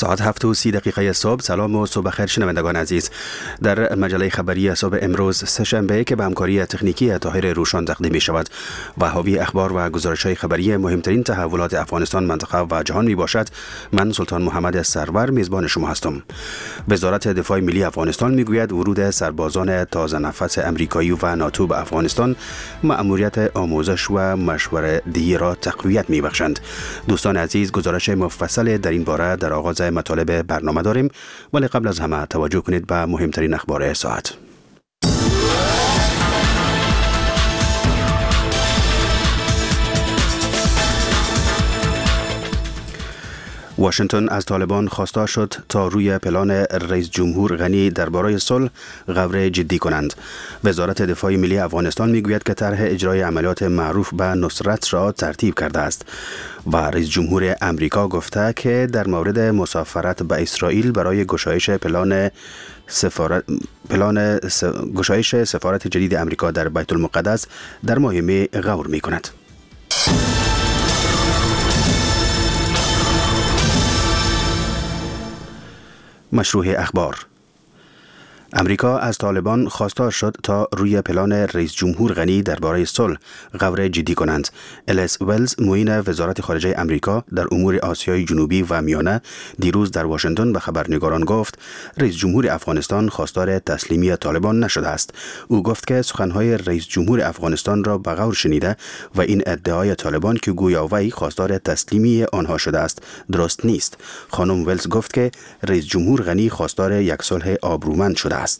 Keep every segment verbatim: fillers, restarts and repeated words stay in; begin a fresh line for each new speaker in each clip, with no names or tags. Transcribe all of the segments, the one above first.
ساعت هفت و سی دقیقه صبح. سلام و صبح خیر شنوندگان عزیز. در مجله خبری صبح امروز سه‌شنبه که به همکاری تکنیکی طاهر روشان تقدیم می شود و حاوی اخبار و گزارش‌های خبری مهمترین تحولات افغانستان، منطقه و جهان می باشد. من سلطان محمد سرور میزبان شما هستم. وزارت دفاع ملی افغانستان می گوید ورود سربازان تازه نفس امریکایی و ناتو به افغانستان مأموریت آموزش و مشوره‌دهی را تقویت می بخشند. دوستان عزیز، گزارش مفصل در این باره در آغاز مطالب برنامه داریم، ولی قبل از همه توجه کنید به مهمترین اخبار ساعت. واشنگتن از طالبان خواسته شد تا روی پلان رئیس جمهور غنی درباره صلح غور جدی کنند. وزارت دفاع ملی افغانستان میگوید که طرح اجرای عملیات معروف به نصرت را ترتیب کرده است و رئیس جمهور امریکا گفته که در مورد مسافرت به اسرائیل برای گشایش پلان سفارت پلان س... گشایش سفارت جدید امریکا در بیت المقدس در ماه می غور می کند. مشروع اخبار. امریکا از طالبان خواستار شد تا روی پلان رئیس جمهور غنی درباره صلح غور جدی کنند. الیس ولز، معین وزارت خارجه امریکا در امور آسیای جنوبی و میانه، دیروز در واشنگتن به خبرنگاران گفت رئیس جمهور افغانستان خواستار تسلیمی طالبان نشده است. او گفت که سخنهای رئیس جمهور افغانستان را به غور شنیده و این ادعای طالبان که گویا وی خواستار تسلیمی آنها شده است درست نیست. خانم ولز گفت که رئیس جمهور غنی خواستار یک صلح آبرومند شده است.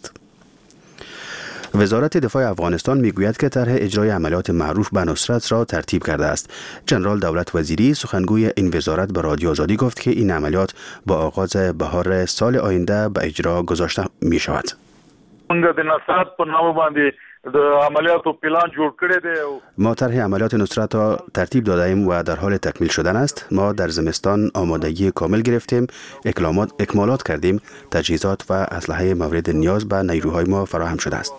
وزارت دفاع افغانستان میگوید که طرح اجرای عملیات معروف به نصرت را ترتیب کرده است. جنرال دولت وزیری، سخنگوی این وزارت، به رادیو آزادی گفت که این عملیات با آغاز بهار سال آینده به اجرا گذاشته می شود. ما طرح عملیات نصرت را ترتیب داده ایم و در حال تکمیل شدن است. ما در زمستان آمادگی کامل گرفتیم، اکمالات, اکمالات کردیم، تجهیزات و اسلحه مورد نیاز به نیروهای ما فراهم شده است.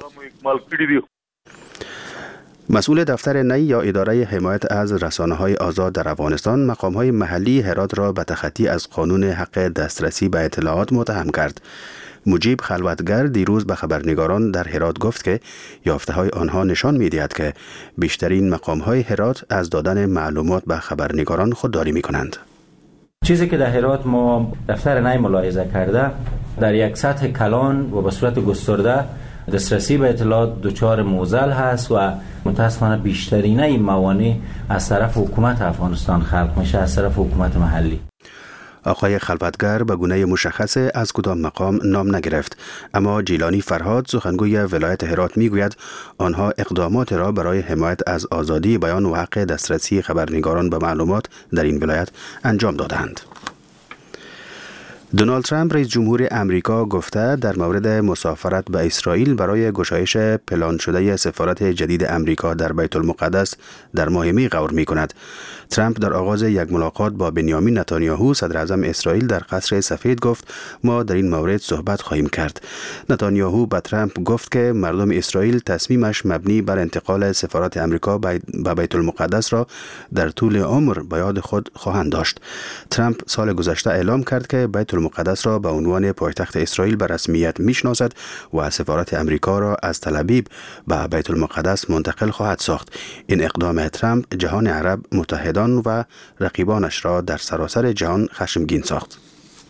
مسئول دفتر نی یا اداره حمایت از رسانه‌های آزاد در افغانستان مقام‌های محلی هرات را به تخطی از قانون حق دسترسی به اطلاعات متهم کرد. مجیب خلوتگر دیروز به خبرنگاران در هرات گفت که یافته‌های آنها نشان می‌دهد که بیشترین مقام‌های هرات از دادن معلومات به خبرنگاران خودداری می‌کنند.
چیزی که در هرات ما دفتر نی ملاحظه کرده، در یک سطح کلان و به صورت گسترده دسترسی به اطلاعات دچار معضل هست و متاسفانه بیشترین این موانع از طرف حکومت افغانستان خلق میشه، از طرف حکومت محلی.
آقای خلوتگر به گونه مشخص از کدام مقام نام نگرفت، اما جیلانی فرهاد، سخنگوی ولایت هرات، میگوید آنها اقدامات را برای حمایت از آزادی بیان و حق دسترسی خبرنگاران به معلومات در این ولایت انجام دادند. دونالد ترامپ، رئیس جمهور امریکا، گفته در مورد مسافرت به اسرائیل برای گشایش پلان شده سفارت جدید امریکا در بیت المقدس در ماه می غور می کند. ترامپ در آغاز یک ملاقات با بنیامین نتانیاهو، صدر اعظم اسرائیل، در قصر سفید گفت ما در این مورد صحبت خواهیم کرد. نتانیاهو به ترامپ گفت که مردم اسرائیل تصمیمش مبنی بر انتقال سفارت امریکا به بیت المقدس را در طول عمر به یاد خود خواهند داشت. ترامپ سال گذشته اعلام کرد که بیت المقدس را به عنوان پایتخت اسرائیل به رسمیت میشناسد و سفارت امریکا را از تل ابیب به بیت المقدس منتقل خواهد ساخت. این اقدام ترامپ جهان عرب، متحدان و رقیبانش را در سراسر جهان خشمگین ساخت.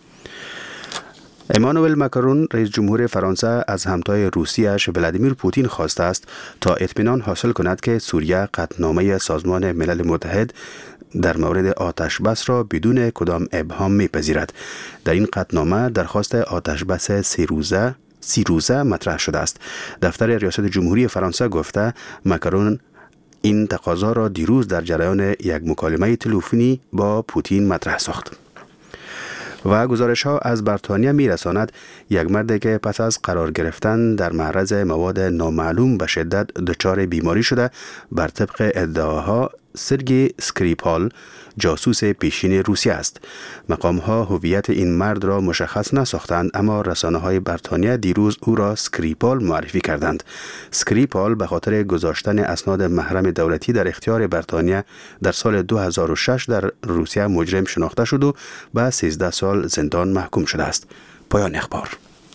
امانوئل ماکرون، رئیس جمهور فرانسه، از همتای روسیه‌اش ولادیمیر پوتین خواسته است تا اطمینان حاصل کند که سوریه قطعنامه سازمان ملل متحد در مورد آتش بس را بدون کدام ابهام میپذیرد. در این قطعنامه درخواست آتش بس سی روزه سی روزه مطرح شده است. دفتر ریاست جمهوری فرانسه گفته ماکرون این تقاضا را دیروز در جریان یک مکالمه تلفنی با پوتین مطرح ساخت. و گزارش ها از بریتانیا می رساند یک مرد که پس از قرار گرفتن در معرض مواد نامعلوم به شدت دچار بیماری شده، بر طبق ادعاها سرگی اسکریپال جاسوس پیشین روسیه است. مقام‌ها هویت این مرد را مشخص نساختند، اما رسانه‌های بریتانیا دیروز او را اسکریپال معرفی کردند. اسکریپال به خاطر گذاشتن اسناد محرم دولتی در اختیار بریتانیا در سال دو هزار و شش در روسیه مجرم شناخته شد و به سیزده سال زندان محکوم شده است. پایان اخبار.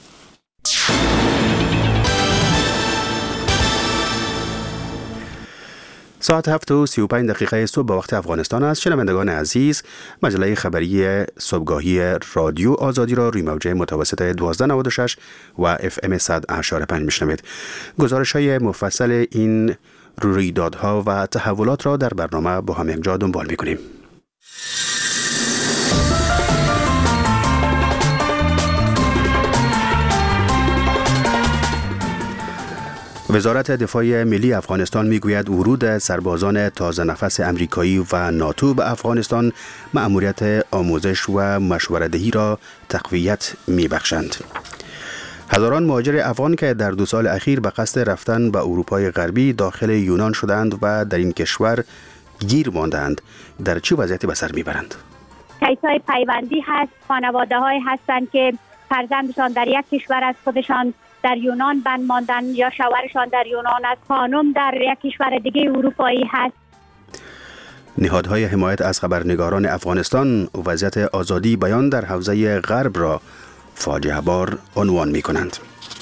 ساعت هفت و سی و پنج دقیقه صبح به وقت افغانستان است. شنوندگان عزیز، مجله خبری صبحگاهی رادیو آزادی را روی موجه متوسط دوازده نود و شش و اف ام صد و هشت و پنج میشنوید. گزارش های مفصل این رویدادها و تحولات را در برنامه با هم یکجا دنبال میکنیم. وزارت دفاع ملی افغانستان میگوید ورود سربازان تازه نفس امریکایی و ناتو به افغانستان مأموریت آموزش و مشوره‌دهی را تقویت میبخشند. هزاران مهاجر افغان که در دو سال اخیر به قصد رفتن به اروپای غربی داخل یونان شدند و در این کشور گیر ماندند، در چه وضعیتی به سر میبرند؟
کیس‌های پیوندی هست، خانواده‌های هستند که فرزندشان در یک کشور از خودشان در یونان بند ماندن یا شوهرشان در یونان است، خانم در یک کشور دیگه اروپایی هست.
نهادهای حمایت از خبرنگاران افغانستان وضعیت آزادی بیان در حوزه غرب را فاجعه بار عنوان می کنند.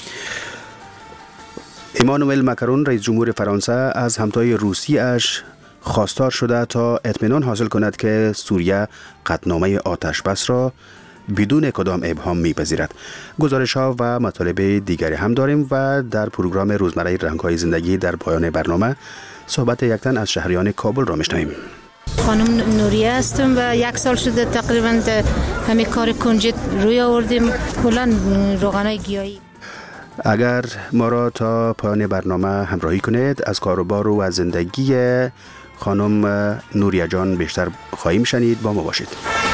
ایمانوئل مکرون رئیس جمهور فرانسه از همتای روسیه اش خواستار شده تا اطمینان حاصل کند که سوریه قطعنامه آتش بس را بدون کدام ابهام میپذیرد. گزارش ها و مطالب دیگری هم داریم و در پروگرام روزمره رنگ‌های زندگی در پایان برنامه صحبت یک تن از شهریان کابل را میشنویم.
خانم نوریه هستم و یک سال شده تقریبا همه کار کنجد روی آوردیم، کلا روغنای گیاهی.
اگر ما را تا پایان برنامه همراهی کنید، از کاروبار و از زندگی خانم نوریه جان بیشتر خواهیم شنید. با ما باشید.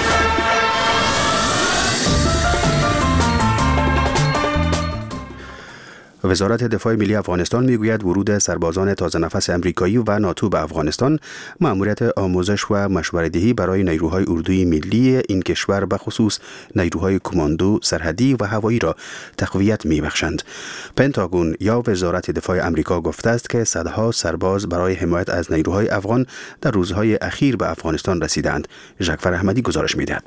وزارت دفاع ملی افغانستان میگوید ورود سربازان تازه نفس امریکایی و ناتو به افغانستان مأموریت آموزش و مشوره‌دهی برای نیروهای اردوی ملی این کشور به خصوص نیروهای کماندو، سرحدی و هوایی را تقویت میبخشند. پنتاگون یا وزارت دفاع امریکا گفته است که صدها سرباز برای حمایت از نیروهای افغان در روزهای اخیر به افغانستان رسیدند. ژکفر احمدی گزارش میدهد.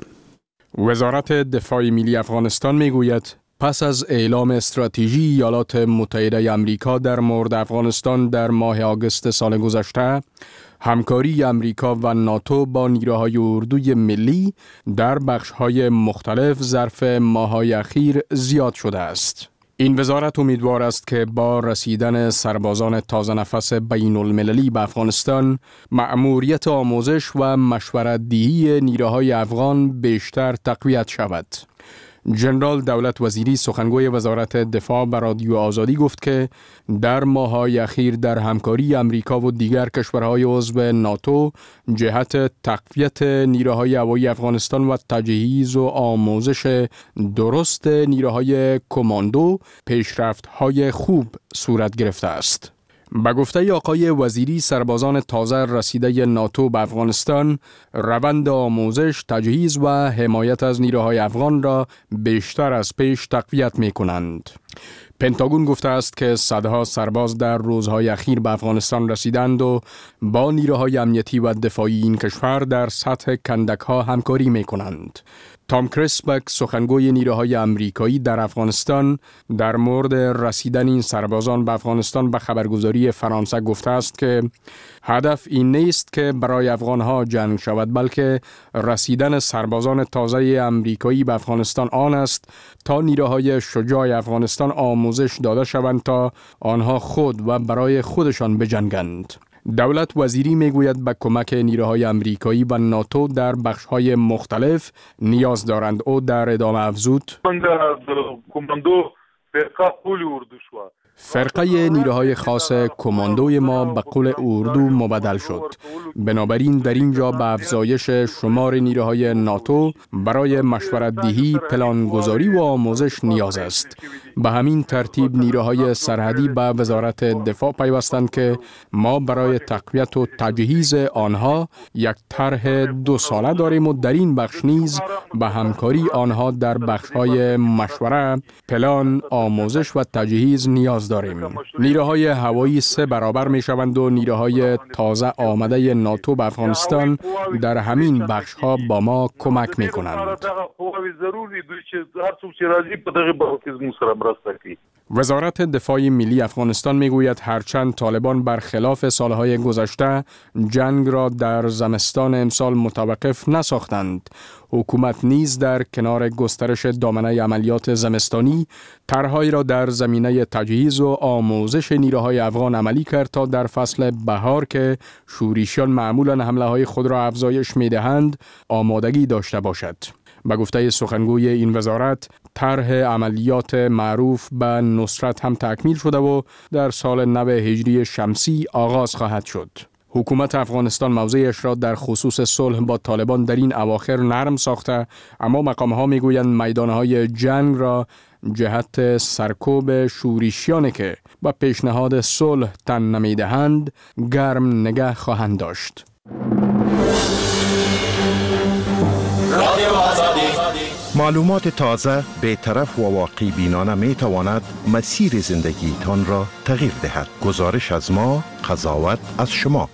وزارت دفاع ملی افغانستان میگوید پس از اعلام استراتژی ایالات متحده آمریکا در مورد افغانستان در ماه آگوست سال گذشته، همکاری امریکا و ناتو با نیروهای اردوی ملی در بخش‌های مختلف ظرف ماه‌های اخیر زیاد شده است. این وزارت امیدوار است که با رسیدن سربازان تازه نفس بین المللی به افغانستان، مأموریت آموزش و مشوره‌دهی نیروهای افغان بیشتر تقویت شود. جنرال دولت وزیری سخنگوی وزارت دفاع به رادیو آزادی گفت که در ماه‌های اخیر در همکاری امریکا و دیگر کشورهای عضو ناتو جهت تقویت نیروهای هوایی افغانستان و تجهیز و آموزش درست نیروهای کماندو پیشرفت‌های خوب صورت گرفته است. به گفته آقای وزیری، سربازان تازه رسیده ناتو به افغانستان روند آموزش، تجهیز و حمایت از نیروهای افغان را بیشتر از پیش تقویت می کنند. پنتاگون گفته است که صدها سرباز در روزهای اخیر به افغانستان رسیدند و با نیروهای امنیتی و دفاعی این کشور در سطح کندک‌ها همکاری می کنند. تام کریسبک سخنگوی نیروهای امریکایی در افغانستان در مورد رسیدن این سربازان به افغانستان به خبرگزاری فرانسه گفته است که هدف این نیست که برای افغانها جنگ شود، بلکه رسیدن سربازان تازه امریکایی به افغانستان آن است تا نیروهای شجاع افغانستان آموزش داده شوند تا آنها خود و برای خودشان بجنگند. دولت وزیری میگوید به کمک نیروهای امریکایی و ناتو در بخش‌های مختلف نیاز دارند. او در ادامه افزود فرقه نیروهای خاص کماندوی ما به قول اردو مبدل شد. بنابراین در اینجا به افزایش شمار نیروهای ناتو برای مشورت دهی، پلانگذاری و آموزش نیاز است. به همین ترتیب نیروهای سرحدی به وزارت دفاع پیوستند که ما برای تقویت و تجهیز آنها یک طرح دو ساله داریم و در این بخش نیز به همکاری آنها در بخش‌های مشوره، پلان، آموزش و تجهیز نیاز داریم. نیروهای هوایی سه برابر می شوند و نیروهای تازه آمده ناتو به افغانستان در همین بخش‌ها با ما کمک می کنند. وزارت دفاع ملی افغانستان می گوید هرچند طالبان برخلاف سالهای گذشته جنگ را در زمستان امسال متوقف نساختند، حکومت نیز در کنار گسترش دامنه عملیات زمستانی طرحهایی را در زمینه تجهیز و آموزش نیروهای افغان عملی کرد تا در فصل بهار که شورشیان معمولاً حمله‌های خود را افزایش می‌دهند آمادگی داشته باشد. به گفته سخنگوی این وزارت، طرح عملیات معروف به نصرت هم تکمیل شده و در سال نو هجری شمسی آغاز خواهد شد. حکومت افغانستان موضعش را در خصوص صلح با طالبان در این اواخر نرم ساخته، اما مقام‌ها میگویند میدانهای جنگ را جهت سرکوب شورشیانی که به پیشنهاد صلح تن نمیدهند گرم نگه خواهند داشت.
معلومات تازه، بی‌طرف و واقع بینانه می تواند مسیر زندگیتان را تغییر دهد. گزارش از ما، قضاوت از شما.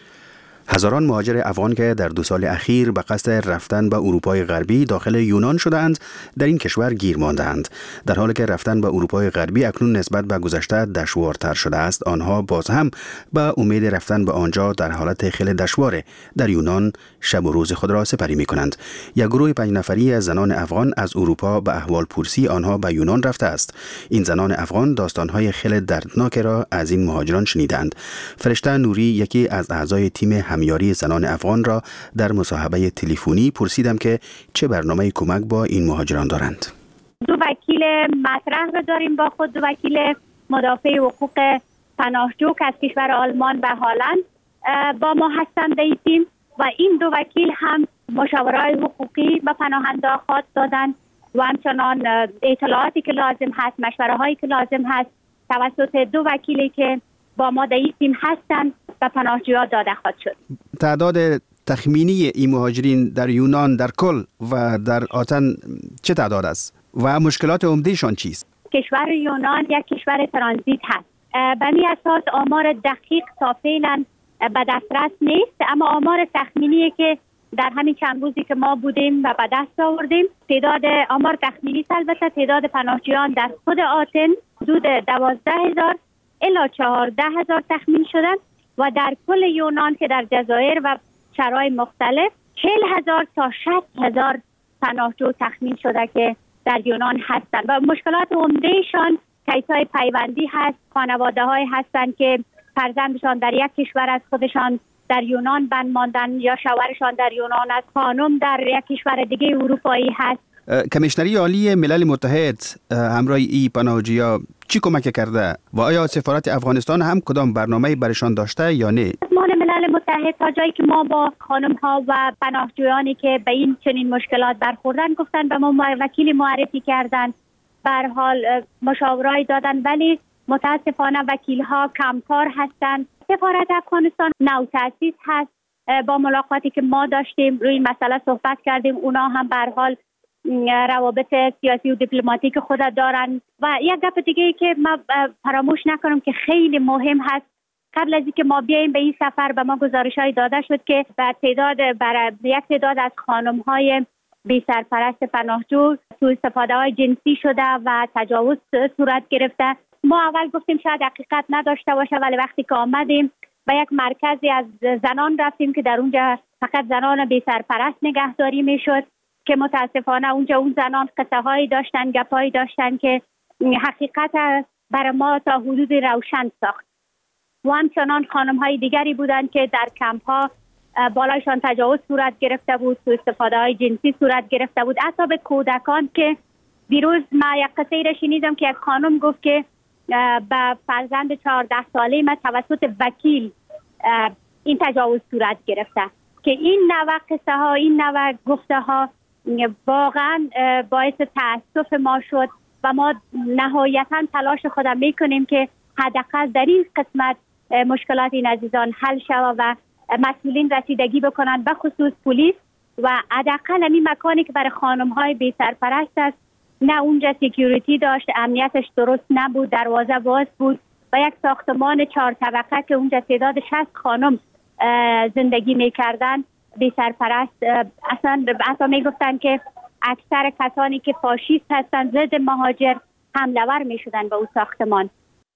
هزاران مهاجر افغان که در دو سال اخیر به قصد رفتن به اروپای غربی داخل یونان شده‌اند در این کشور گیر مانده‌اند. در حالی که رفتن به اروپای غربی اکنون نسبت به گذشته دشوارتر شده است، آنها باز هم به امید رفتن به آنجا در حالت خیلی دشوار در یونان شب و روز خود را سپری می‌کنند. یک گروه پنج نفری از زنان افغان از اروپا به احوال پرسی آنها به یونان رفته است. این زنان افغان داستان‌های خیلی دردناک را از این مهاجران شنیدند. فرشته نوری، یکی از اعضای تیم همیاری زنان افغان، را در مصاحبه تلفنی پرسیدم که چه برنامه کمک با این مهاجران دارند.
دو وکیل مطرح را داریم با خود، دو وکیل مدافع حقوق پناهجو که از کشور آلمان و هلند با ما هستند در تیم و این دو وکیل هم مشاورهای حقوقی به پناهنده خواهد دادن و همچنان اطلاعاتی که لازم هست، مشوره هایی که لازم هست توسط دو وکیلی که با ما در این تیم هستند و پناهجویان داده خواهد شد.
تعداد تخمینی این مهاجرین در یونان در کل و در آتن چه تعداد است و مشکلات عمدهشان چیست؟
کشور یونان یک کشور ترانزیت هست. به این اساس آمار دقیق تا فعلا به دسترس نیست، اما آمار تخمینی که در همین چند روزی که ما بودیم و به دست آوردیم، تعداد آمار تخمینی البته تعداد پناهجویان در خود آتن حدود دوازده هزار الی چهارده هزار تخمین شدند و در کل یونان که در جزایر و شهرهای مختلف چهل هزار تا شصت هزار پناهجو تخمین شده که در یونان هستند و مشکلات عمدهشان کیس‌های پیوندی هست. خانواده های هستند که فرزندشان در یک کشور از خودشان در یونان بند ماندن یا شوهرشان در یونان است، خانم در یک کشور دیگه اروپایی هست.
کمیشنری عالی ملل متحد همراه ای پناهجویان چی کمک کرده و آیا سفارت افغانستان هم کدام برنامه‌ای برشان داشته یا نه؟
سازمان ملل متحد تا جایی که ما با خانم ها و پناهجویانی که به این چنین مشکلات برخوردن گفتن به ما وکیلی معرفی کردن، به هر حال مشاورایی دادن، ولی متاسفانه وکیل ها کمکار هستند. سفارت افغانستان نو تأسیس هست. با ملاقاتی که ما داشتیم روی این مسئله صحبت کردیم، اونا هم به هر حال روابط سیاسی و دیپلماتیک خود دارن. و یک گپ دیگه ای که ما فراموش نکنم که خیلی مهم هست، قبل از اینکه ما بیاییم به این سفر به ما گزارش‌های داده شد که به تعداد بر یک تعداد از خانم‌های بی سرپرست پناهجو سوء استفاده‌های جنسی شده و تجاوز صورت گرفته. ما اول گفتیم شاید حقیقت نداشته باشه، ولی وقتی که آمدیم به یک مرکزی از زنان رفتیم که در اونجا فقط زنان بی سرپرست نگهداری میشد که متاسفانه اونجا اون زنان قصه هایی داشتن، گپایی داشتن که حقیقت برای ما تا حدود روشن ساخت. و همچنان خانم های دیگری بودند که در کمپ ها بالایشان تجاوز صورت گرفته بود، سوء استفاده های جنسی صورت گرفته بود. حتی به کودکان که دیروز ما یک قصه را شنیدم که یک خانم گفت که به فرزند چهارده ساله من توسط وکیل این تجاوز صورت گرفته که این نوع قصه ها، این نوع گفته ها واقعا باعث تأسف ما شد و ما نهایتا تلاش خودم میکنیم که حداقل در این قسمت مشکلات این عزیزان حل شود و مسئولین رسیدگی بکنن، به خصوص پلیس و حداقل این مکانی که برای خانم های بی سرپرست است نه اونجا سکیوریتی داشت، امنیتش درست نبود، دروازه باز بود و یک ساختمان چهار طبقه که اونجا تعداد شصت خانم زندگی میکردن بی سرپرست، اصلا اصلا میگفتن که اکثر کسانی که فاشیست هستند ضد مهاجر حمله ور میشدن به اون ساختمان.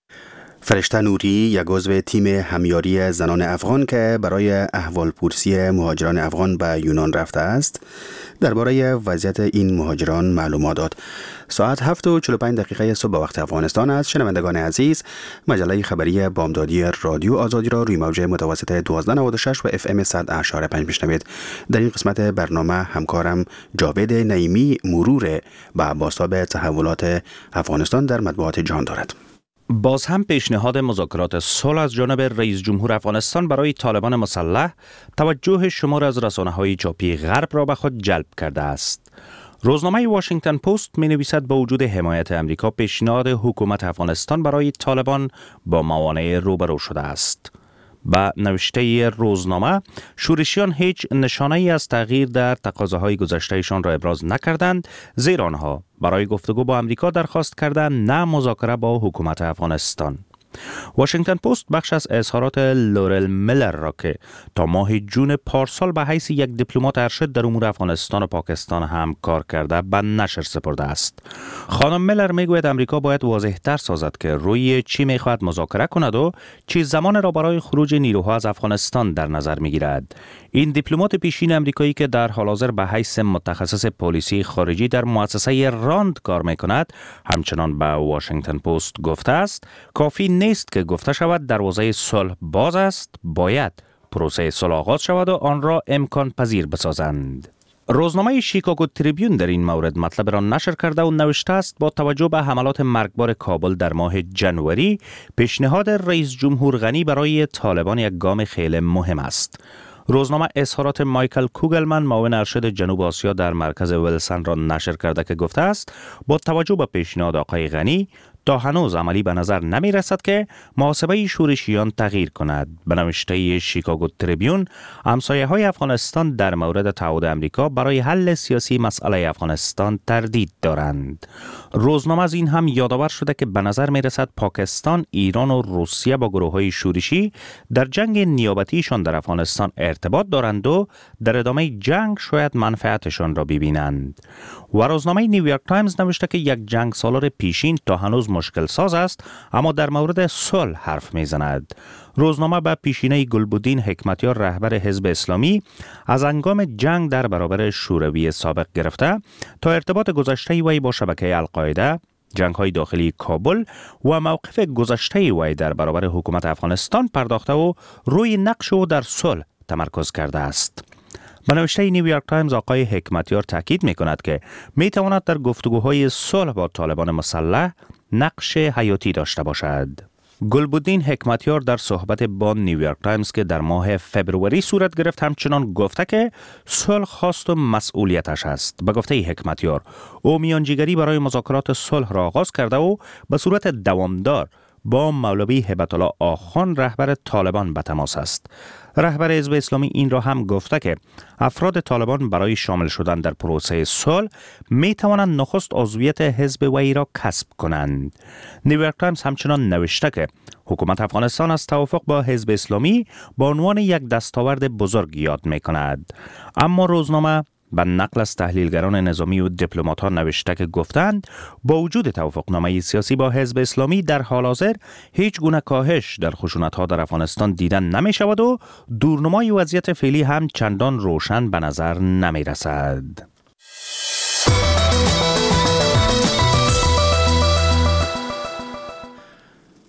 فرشته نوری، یک عضو تیم همیاری زنان افغان که برای احوالپرسی مهاجران افغان به یونان رفته است، درباره وضعیت این مهاجران معلومات داد. ساعت هفت و چهل و پنج دقیقه صبح وقت افغانستان است. شنوندگان عزیز، مجله خبری بامدادی رادیو آزادی را روی موج متوسط دوازده نود و شش و اف ام صد اشاره پنج میشنوید. در این قسمت برنامه همکارم جاوید نعیمی مرور به بازتاب تحولات افغانستان در مطبوعات جهان دارد.
باز هم پیشنهاد مذاکرات صلح از جانب رئیس جمهور افغانستان برای طالبان مسلح توجه شمار از رسانه‌های چاپی غرب را به خود جلب کرده است. روزنامه واشنگتن پست می نویسد با وجود حمایت امریکا پیشنهاد حکومت افغانستان برای طالبان با موانع روبرو شده است. با نوشته روزنامه، شورشیان هیچ نشانه‌ای از تغییر در تقاضاهای گذشتهشان را ابراز نکردند، زیرا آنها برای گفتگو با امریکا درخواست کردند نه مذاکره با حکومت افغانستان. واشنگتن پست بخش از اظهارات لورل میلر را که تا ماه جون پارسال به حیث یک دیپلمات ارشد در امور افغانستان و پاکستان هم کار کرده به نشر سپرده است. خانم میلر میگوید امریکا باید واضح‌تر سازد که روی چی میخواهد مذاکره کند و چه زمان را برای خروج نیروها از افغانستان در نظر میگیرد. این دیپلمات پیشین امریکایی که در حال حاضر به حیث متخصص پلیسی خارجی در مؤسسه راند کار میکند، همچنان به واشنگتن پست گفته است کافی نیست که گفته شود دروازه صلح باز است، باید پروسه صلح آغاز شود و آن را امکان پذیر بسازند. روزنامه شیکاگو تریبیون در این مورد مطلب را نشر کرده و نوشته است با توجه به حملات مرگبار کابل در ماه جنوری، پیشنهاد رئیس جمهور غنی برای طالبان یک گام خیلی مهم است. روزنامه اظهارات مایکل کوگلمن، معاون ارشد جنوب آسیا در مرکز ویلسن را نشر کرده که گفته است با توجه به پیشنهاد آقای غنی تا هنوز عملی به نظر نمی رسد که محاسبه شورشیان تغییر کند. به نوشته شیکاگو تریبیون، همسایه های افغانستان در مورد تعهد امریکا برای حل سیاسی مسئله افغانستان تردید دارند. روزنامه از این هم یادآور شده که به نظر می رسد پاکستان، ایران و روسیه با گروه های شورشی در جنگ نیابتیشان در افغانستان ارتباط دارند و در ادامه جنگ شاید منفعتشان را ببینند. و روزنامه نیویورک تایمز نوشته که یک جنگ سالار پیشین تا هنوز مشکل ساز است، اما در مورد صلح حرف میزند. روزنامه به پیشینه گلبدین حکمتیار، رهبر حزب اسلامی، از هنگام جنگ در برابر شوروی سابق گرفته تا ارتباط گذشته وی با شبکه القاعده، جنگ‌های داخلی کابل و موقف گذشته وی در برابر حکومت افغانستان پرداخته و روی نقش او در صلح تمرکز کرده است. به نوشته نیویورک تایمز، آقای حکمتیار تاکید می‌کند که می‌تواند در گفتگوهای صلح با طالبان مسلح نقش حیاتی داشته باشد. گلبدین حکمتیار در صحبت با نیویورک تایمز که در ماه فبروری صورت گرفت همچنان گفته که صلح خواست و مسئولیتش است. به گفته حکمتیار، او میانجیگری برای مذاکرات صلح را آغاز کرده و به صورت دوامدار با مولوی هیبت الله آخان، رهبر طالبان، به تماس است. رهبر حزب اسلامی این را هم گفته که افراد طالبان برای شامل شدن در پروسه صلح می توانند نخست عضویت حزب وی را کسب کنند. نیویورک تایمز همچنان نوشته که حکومت افغانستان از توافق با حزب اسلامی با عنوان یک دستاورد بزرگ یاد می کند. اما روزنامه به نقل از تحلیلگران نظامی و دیپلمات‌ها نوشته که گفتند با وجود توافقنامه سیاسی با حزب اسلامی در حال حاضر هیچ گونه کاهش در خشونت‌ها در افغانستان دیدن نمی شود و دورنمای وضعیت فعلی هم چندان روشن به نظر نمی رسد.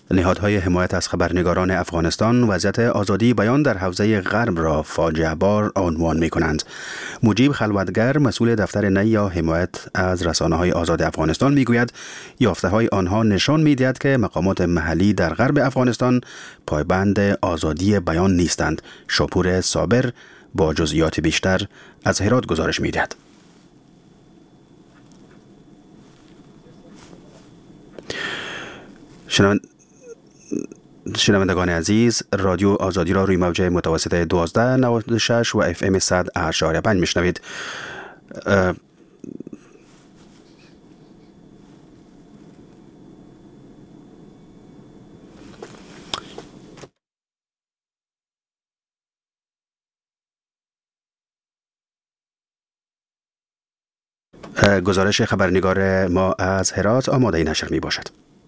نهادهای حمایت از خبرنگاران افغانستان وضعیت آزادی بیان در حوزه غرب را فاجعه بار عنوان می کنند. مجیب خلوتگر مسئول دفتر نی یا حمایت از رسانه‌های آزاد افغانستان می گوید یافته‌های آنها نشان می دهد که مقامات محلی در غرب افغانستان پایبند آزادی بیان نیستند. شاپور صابر با جزئیات بیشتر از هرات گزارش می دهد. شنوندگان عزیز، رادیو آزادی را روی موج متوسط دوازده نود و شش و اف ام صد اشاریه پنج میشنوید. گزارش خبرنگار ما از هرات آماده نشر می باشد.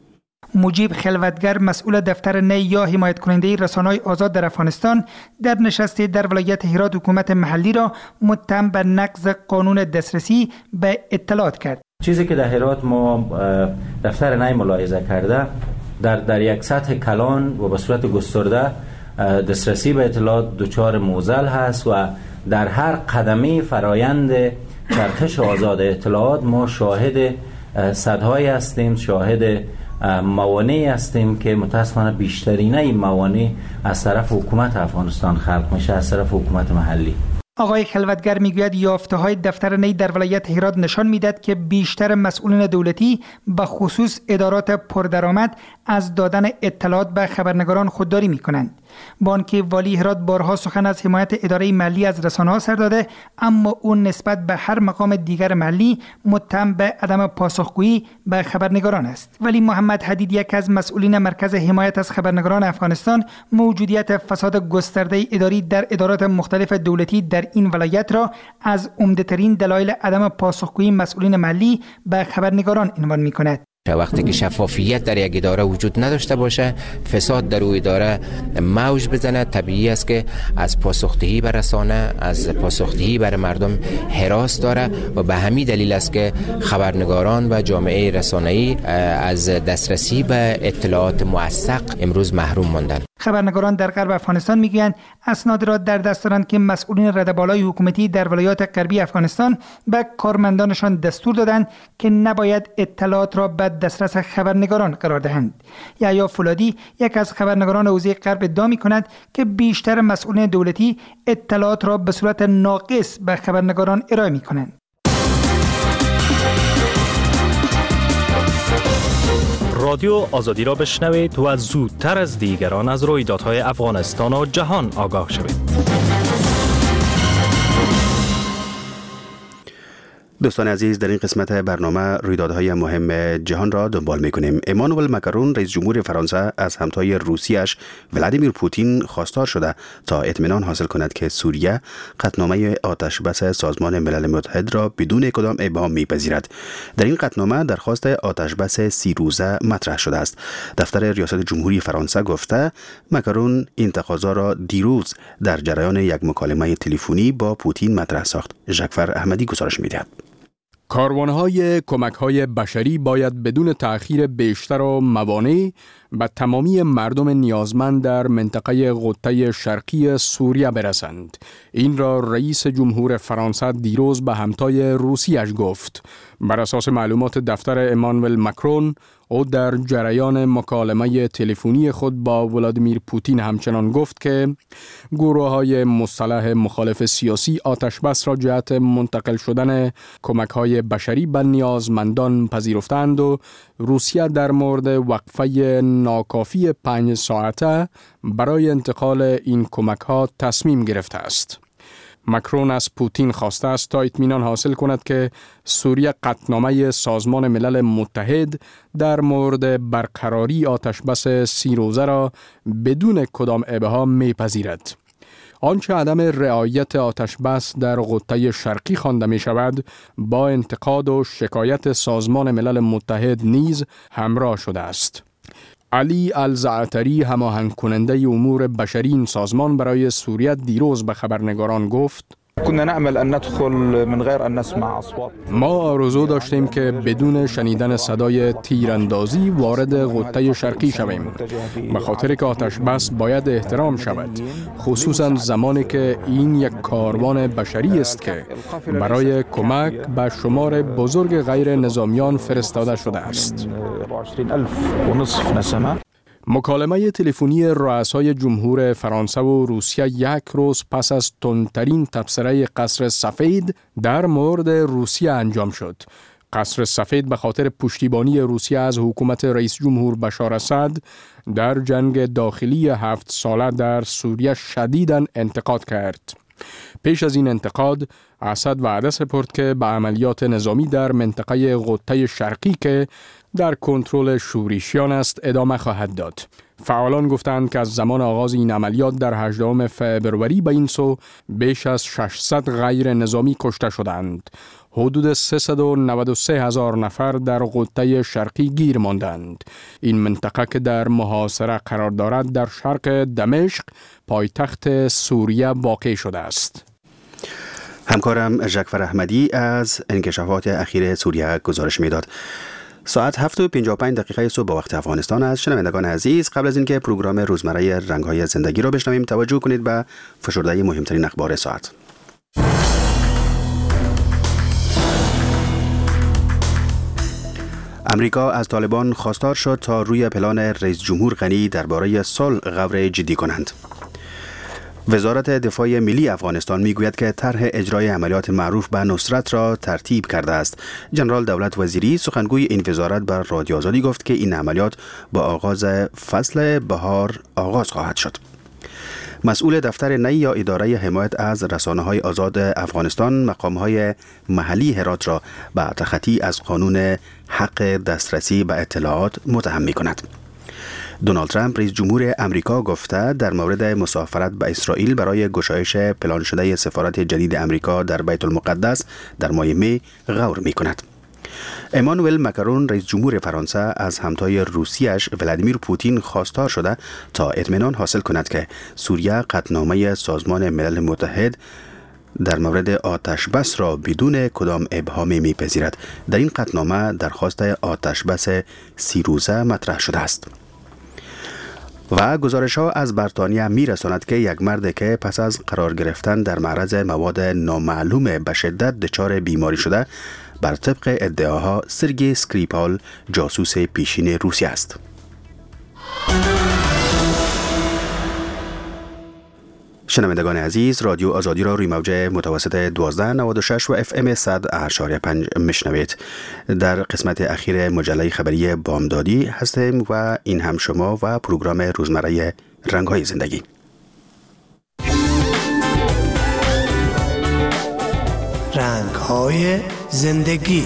مجیب خلوتگر مسئول دفتر نی یا حمایت کننده رسانه‌های آزاد در افغانستان در نشستی در ولایت هرات حکومت محلی را متهم به نقض قانون دسترسی به اطلاعات کرد.
چیزی که در هرات ما دفتر نی ملاحظه کرده در در یک سطح کلان و به صورت گسترده دسترسی به اطلاعات دچار معضل هست و در هر قدمی فرایند چرخش آزاد اطلاعات ما شاهد صدهایی هستیم، شاهد موانعی هستیم که متاسفانه بیشترین این موانع از طرف حکومت افغانستان خلق میشه، از طرف حکومت محلی.
آقای خلوتگر میگوید یافته‌های دفتر نی در ولایت هرات نشان میدهد که بیشتر مسئولین دولتی به خصوص ادارات پردرآمد از دادن اطلاعات به خبرنگاران خودداری میکنند. با آنکه والی هرات بارها سخن از حمایت اداره محلی از رسانه‌ها سر داده، اما اون نسبت به هر مقام دیگر محلی متهم به عدم پاسخگویی به خبرنگاران است. ولی محمد حدید، یک از مسئولین مرکز حمایت از خبرنگاران افغانستان، موجودیت فساد گسترده اداری در ادارات مختلف دولتی در این ولایت را از عمده‌ترین دلایل عدم پاسخگویی مسئولین محلی به خبرنگاران عنوان می‌کند.
وقتی که شفافیت در یک اداره وجود نداشته باشه، فساد در او اداره موج بزنه، طبیعی است که از پاسخدهی بر رسانه، از پاسخدهی بر مردم هراس داره و به همین دلیل است که خبرنگاران و جامعه رسانه‌ای از دسترسی به اطلاعات موثق امروز محروم ماندند.
خبرنگاران در غرب افغانستان میگویند اسناد را در دست دارند که مسئولین رده بالای حکومتی در ولایات غربی افغانستان به کارمندانشان دستور دادند که نباید اطلاعات را به دسترس خبرنگاران قرار دهند. یحیی فولادی، یک از خبرنگاران حوزه غرب، ادعا می‌کند که بیشتر مسئولین دولتی اطلاعات را به صورت ناقص به خبرنگاران ارائه می‌کنند.
رادیو آزادی را بشنوید و زودتر از دیگران از رویدادهای افغانستان و جهان آگاه شوید.
دوستان عزیز، در این قسمت برنامه رویدادهای مهم جهان را دنبال می‌کنیم. امانوئل ماکرون رئیس جمهور فرانسه از همتای روسیش ولادیمیر پوتین خواستار شده تا اطمینان حاصل کند که سوریه قطعنامه آتشبس سازمان ملل متحد را بدون کدام ابهام می‌پذیرد. در این قطعنامه درخواست آتشبس سی روزه مطرح شده است. دفتر ریاست جمهوری فرانسه گفته ماکرون این تقاضا را دیروز در جریان یک مکالمه تلفنی با پوتین مطرح ساخت. ژکفر احمدی گزارش می‌دهد.
کاروان‌های کمک‌های بشری باید بدون تأخیر بیشتر و موانع به تمامی مردم نیازمند در منطقه غوطه شرقی سوریه برسند. این را رئیس جمهور فرانسه دیروز به همتای روسیش گفت. بر اساس معلومات دفتر امانوئل ماکرون، او در جریان مکالمه تلفنی خود با ولادیمیر پوتین همچنان گفت که گروه‌های مسلح مخالف سیاسی آتشبس را جهت منتقل شدن کمک‌های بشری به نیازمندان پذیرفتند و روسیه در مورد وقفه ناکافی پنج ساعته برای انتقال این کمک‌ها تصمیم گرفته است. ماکرون از پوتین خواسته است تا اطمینان حاصل کند که سوریه قطعنامه سازمان ملل متحد در مورد برقراری آتشبس سی روزه را بدون کدام ابهام میپذیرد. آنچه عدم رعایت آتشبس در غوطه شرقی خوانده می شود با انتقاد و شکایت سازمان ملل متحد نیز همراه شده است. علی الزعتری، هماهنگ کننده امور بشری این سازمان، برای سوریه دیروز به خبرنگاران گفت:
كنا نأمل أن ندخل من غير أن نسمع أصوات.
ما آرزو داشتیم که بدون شنیدن صدای تیراندازی وارد غوطه شرقی شویم، به خاطر که آتش بس باید احترام شود، خصوصا زمانی که این یک کاروان بشری است که برای کمک به شمار بزرگ غیر نظامیان فرستاده شده است. مکالمه تلفنی رؤسای جمهور فرانسه و روسیه یک روز پس از تندترین تبصره قصر سفید در مورد روسیه انجام شد. قصر سفید به خاطر پشتیبانی روسیه از حکومت رئیس جمهور بشار اسد در جنگ داخلی هفت ساله در سوریه شدیداً انتقاد کرد. پیش از این انتقاد، اسد وعده سپرد که به عملیات نظامی در منطقه غوطه شرقی که در کنترل شورشیان است ادامه خواهد داد. فعالان گفتند که از زمان آغاز این عملیات در هجدهم فوریه به این سو بیش از ششصد غیر نظامی کشته شدند. حدود سیصد و نود و سه هزار نفر در غوطه شرقی گیر ماندند. این منطقه که در محاصره قرار دارد در شرق دمشق پایتخت سوریه واقع شده است.
همکارم جعفر احمدی از انکشافات اخیر سوریه گزارش میداد. ساعت هفت و پنجاه و پنج دقیقه صبح با وقت افغانستان است. شنوندگان عزیز، قبل از اینکه پروگرام روزمره رنگ‌های زندگی را بشنویم، توجه کنید به فشرده مهمترین اخبار ساعت. امریکا از طالبان خواستار شد تا روی پلان رئیس جمهور غنی درباره صلح غور جدی کنند. وزارت دفاع ملی افغانستان میگوید که طرح اجرای عملیات معروف به نصرت را ترتیب کرده است. جنرال دولت وزیری سخنگوی این وزارت بر رادیو آزادی گفت که این عملیات با آغاز فصل بهار آغاز خواهد شد. مسئول دفتر نی یا اداره حمایت از رسانه‌های آزاد افغانستان مقام‌های محلی هرات را به تخطی از قانون حق دسترسی به اطلاعات متهم می‌کند. دونالد ترامپ رئیس جمهور امریکا گفته در مورد مسافرت به اسرائیل برای گشایش پلان شده سفارت جدید امریکا در بیت المقدس در ماه می غور می‌کند. امانوئل مکرون رئیس جمهور فرانسه از همتای روسیش ولادیمیر پوتین خواستار شده تا اطمینان حاصل کند که سوریه قطعنامه سازمان ملل متحد در مورد آتش بس را بدون کدام ابهامی میپذیرد. در این قطعنامه درخواست آتش بس سی روزه مطرح شده است. و گزارش ها از بریتانیا می رساند که یک مرد که پس از قرار گرفتن در معرض مواد نامعلوم به شدت دچار بیماری شده، بر طبق ادعاها سرگئی اسکریپال جاسوس پیشین روسیه است. شنوندگان عزیز، رادیو آزادی را روی موج متوسط دوازده نود و شش و اف ام صد و اشاریه پنج میشنوید. در قسمت اخیر مجله خبری بامدادی هستیم و این هم شما و پروگرام روزمره رنگ‌های زندگی.
رنگ‌های زندگی.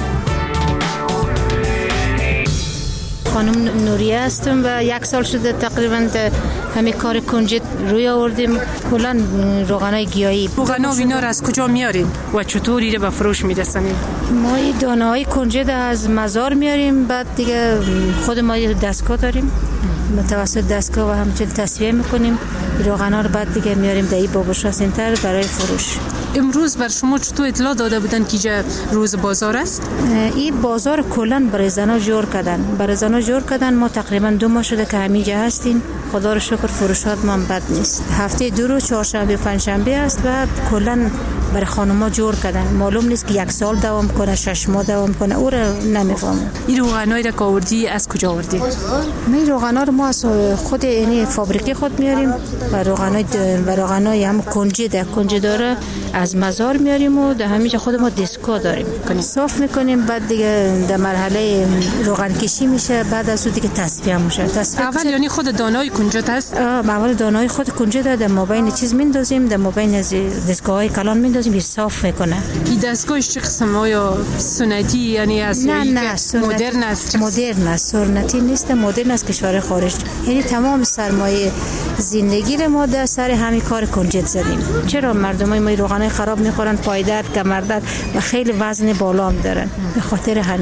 خانم نوریه هستم و یک سال شده تقریبا همه کار کنجد روی آوردیم. کلا روغنای گیاهی.
روغنا و اینا را از کجا میارین و چطوری رو به فروش میرسونین؟
ما دانه های کنجد از مزار میاریم، بعد دیگه خود ما دستگاه داریم، متوسط دستگاه و همچنین تصفیه میکنیم روغنا رو، بعد دیگه میاریم در این باباشا سنتر برای فروش.
امروز بر شما چطور اطلاع داده بودن که روز بازار است؟
این بازار کلا برای زنا جور کردن، برای زنا جور کردن. ما تقریبا دو ماه شده که همینجا هستیم. خدا رو شکر فروشات ما بد نیست. هفته دو روز چهارشنبه و پنجشنبه است و کلا برای خانم‌ها جور کردن. معلوم نیست که یک سال دوام کنه، شش ماه دوام کنه، او رو نمیفهمم.
این روغنایی را که آوردی از کجا آوردی؟
این روغنا رو ما از خود یعنی فابریکی خود میاریم و روغنای و روغنای هم کنجد کنجد داره از مزار میاریم و در همینجا خود ما دیسکو داریم. صاف میکنیم، بعد دیگه در مرحله روغن کشی میشه، بعد از اون دیگه تصفیه میشه. تصفیه
اول یعنی خود دانای کنجد هست؟
اول دانای خود کنجد در مابین چیز میندازیم، در مابین دستگاه‌های کلان میندازیم، به صاف میکنه.
این دستگاهش چه قسمه یا سنتی یعنی از
نه نه
مدرن است؟
مدرن است، سنتی نیست، مدرن است. کشور خارج یعنی تمام سرمایه زندگی رو ما در سر همین کار کنجد زدیم. چرا مردمای ما روغنای خراب میخورن، پای درد، کمر درد و خیلی وزن بالا هم دارن، به خاطر همین.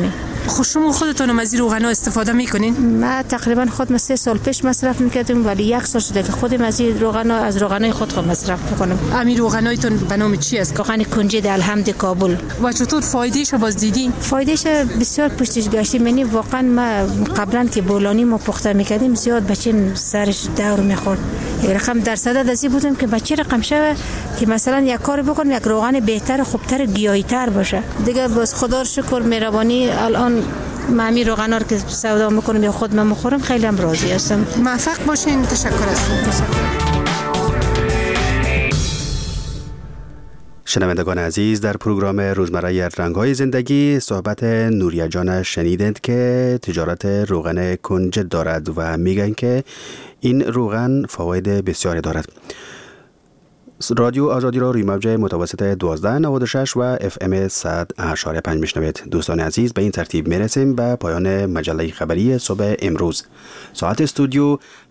خب شما خودتون از این روغنا استفاده میکنین؟
ما تقریبا خودم سه سال پیش مصرف میکردم ولی یک سال شده که خودم از این روغنا از روغنای خود خود مصرف میکنم.
امیر روغنایتون به نام چی است؟
روغن کنجد الحمد کابل.
و چطور فایدهش باز دیدین؟
فایدهش بسیار پشتش گشتیم. یعنی واقعا ما قبلا که بولانی ما پخته میکردیم زیاد بچیم سرش دور میخورد. رقم درصد دزی بودم که بچه رقم شوه که مثلا یک کار بکن یک روغن بهتر خوبتر گیاهی تر باشه. دیگه باز خدا رو شکر مهربانی الان معمی روغنا رو که سودا میکنم یا خود من میخورم خیلی هم راضی هستم.
موفق باشین. تشکر ازتون.
شنوندگان عزیز، در پروگرام روزمره رنگ‌های زندگی صحبت نوریا جان شنیدند که تجارت روغن کنجد دارد و میگن که این روغن فواید بسیاری دارد. رادیو آزادی را روی موج متوسط دوازده نود و شش و اف ام صد و اشاره پنج میشنوید. دوستان عزیز، به این ترتیب میرسیم به پایان مجله خبری صبح امروز. ساعت استودیو